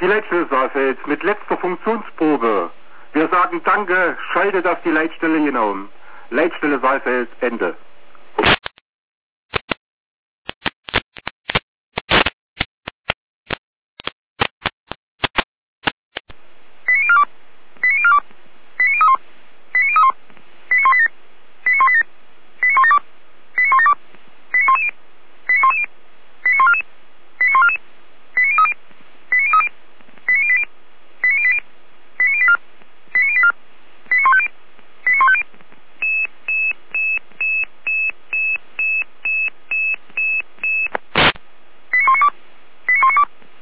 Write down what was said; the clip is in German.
Die Leitstelle Saalfeld mit letzter Funktionsprobe. Wir sagen Danke, schaltet auf die Leitstelle hinaus. Leitstelle Saalfeld, Ende.